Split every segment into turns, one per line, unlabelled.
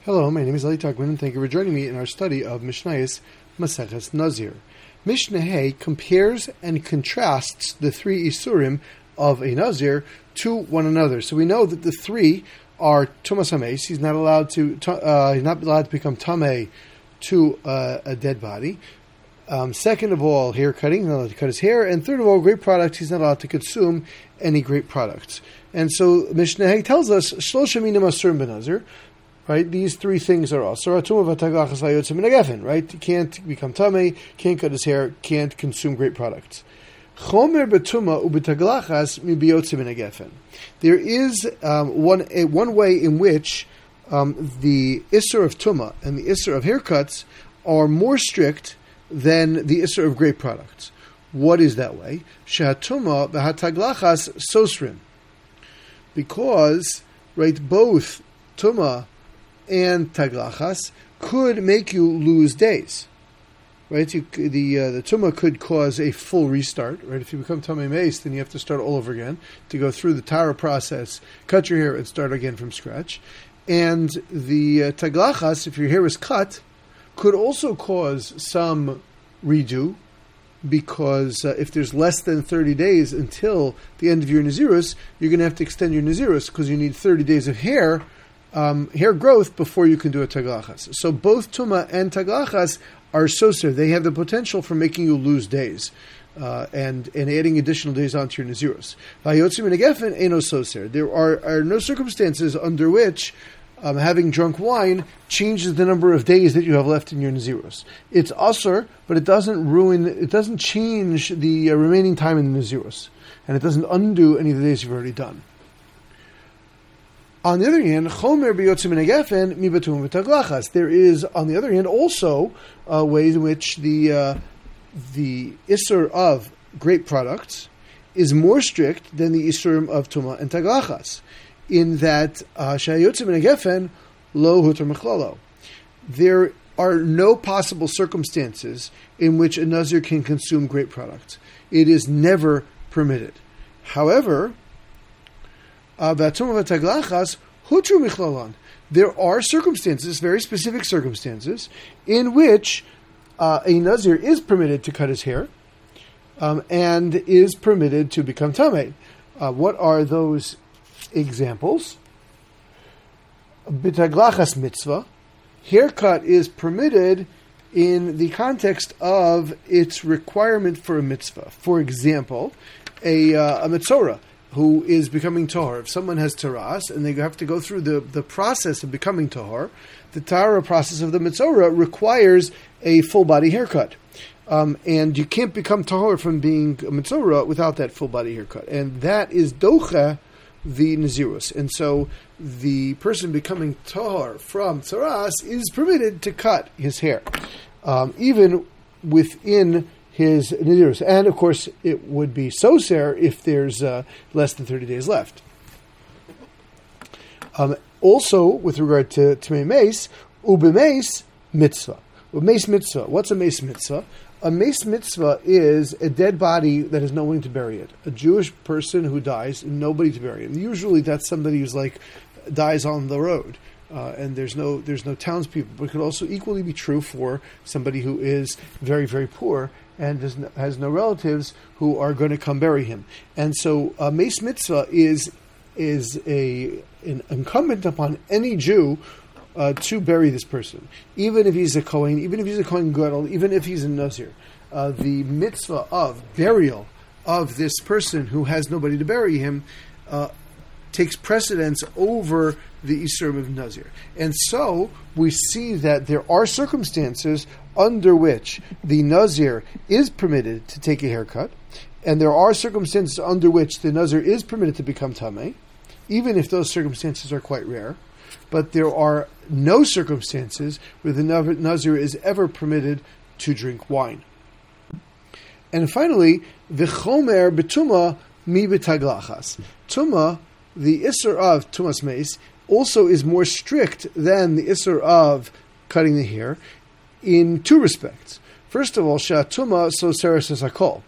Hello, my name is Eli Tuckman, and thank you for joining me in our study of Mishnayos Maseches Nazir. Mishnah Hay compares and contrasts the three Isurim of a Nazir to one another. So we know that the three are Tumas Hames. He's not allowed to become Tameh to a dead body. Second of all, hair cutting, not allowed to cut his hair. And third of all, grape products, he's not allowed to consume any grape products. And so Mishnah Hay tells us, Shlosha minim asurim benazir, right? These three things are also right? He can't become tamei, can't cut his hair, can't consume grape products. Chomer betuma ubetaglachas mibiyotze min hagefen. There is one way in which the Isser of Tumah and the Isser of haircuts are more strict than the Isser of grape products. What is that way? Shehatuma b'hataglachas sosrim. Because, right, both Tumah and taglachas could make you lose days. Right? The Tumah could cause a full restart. Right? If you become Tamei Meis, then you have to start all over again to go through the Tara process, cut your hair, and start again from scratch. And the taglachas, if your hair is cut, could also cause some redo, because if there's less than 30 days until the end of your Nazirus, you're going to have to extend your Nazirus because you need 30 days of hair growth before you can do a taglachas. So both Tumah and taglachas are soser. They have the potential for making you lose days and adding additional days onto your Nazirus. Vayotzim and Gefen ain't no soser. There are no circumstances under which having drunk wine changes the number of days that you have left in your Nazirus. It's asur, but it doesn't change the remaining time in the Nazirus. And it doesn't undo any of the days you've already done. On the other hand, chomer biyotzim min hagefen mi betum v'taglachas. There is, on the other hand, also ways in which the Isser of grape products is more strict than the Isser of Tumah and taglachas, in that shayotzim min hagefen lo huter mechlolo. There are no possible circumstances in which a Nazir can consume grape products. It is never permitted. However, there are circumstances, very specific circumstances, in which a Nazir is permitted to cut his hair and is permitted to become Tameh. What are those examples? B'taglachas mitzvah. Haircut is permitted in the context of its requirement for a mitzvah. For example, a metzora who is becoming tahor. If someone has taras and they have to go through the process of becoming tahor, the tahara process of the metzora requires a full body haircut. And you can't become tahor from being a metzora without that full body haircut. And that is docha the nazirus. And so the person becoming tahor from taras is permitted to cut his hair, even within his Nazirus. And of course, it would be soser if there's less than 30 days left. Also, with regard to Tamei Meis, ubemeis mitzvah. Ubemeis mitzvah. What's a meis mitzvah? A meis mitzvah is a dead body that has no one to bury it. A Jewish person who dies and nobody to bury him. Usually that's somebody who's dies on the road. And there's no townspeople. But it could also equally be true for somebody who is very, very poor and has no relatives who are going to come bury him. And so a meis mitzvah is an incumbent upon any Jew to bury this person, even if he's a Kohen, even if he's a Kohen Gadol, even if he's a Nazir. The mitzvah of burial of this person who has nobody to bury him takes precedence over the Isurim of Nazir. And so we see that there are circumstances under which the Nazir is permitted to take a haircut, and there are circumstances under which the Nazir is permitted to become Tameh, even if those circumstances are quite rare. But there are no circumstances where the Nazir is ever permitted to drink wine. And finally, v'chomer betuma mi betaglachas. Tumah, the Isser of Tumas Meis, also is more strict than the Isser of cutting the hair in two respects. First of all, Shatuma so seres hakol.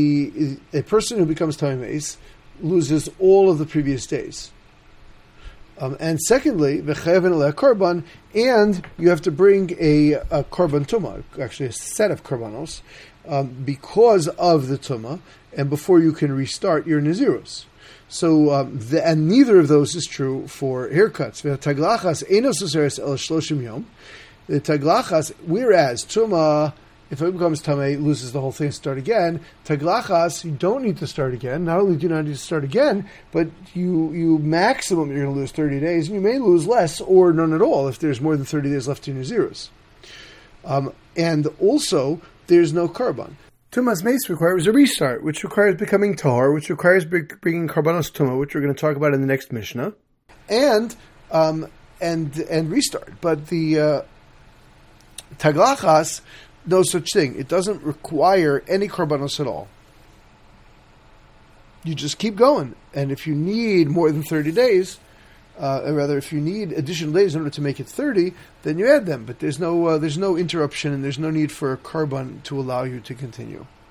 A person who becomes Tamei Meis loses all of the previous days. And secondly, v'chayav and korban, and you have to bring a korban tumah, actually a set of korbanos, because of the tumah, and before you can restart your nazirus. So, and neither of those is true for haircuts. Taglachas enos useres el shloshim yom. The taglachas, whereas tumah, if it becomes tamei, loses the whole thing, start again. Taglachas, you don't need to start again. Not only do you not need to start again, but you maximum you're going to lose 30 days, and you may lose less or none at all if there's more than 30 days left in your zeros. And also, there's no korban. Tumas Mace requires a restart, which requires becoming tahor, which requires bringing karbanos tumah, which we're going to talk about in the next Mishnah, and restart. But the taglachas, no such thing. It doesn't require any karbanos at all. You just keep going, and if you need more than 30 days, or rather, if you need additional days in order to make it 30, then you add them. But there's no interruption, and there's no need for a korban to allow you to continue.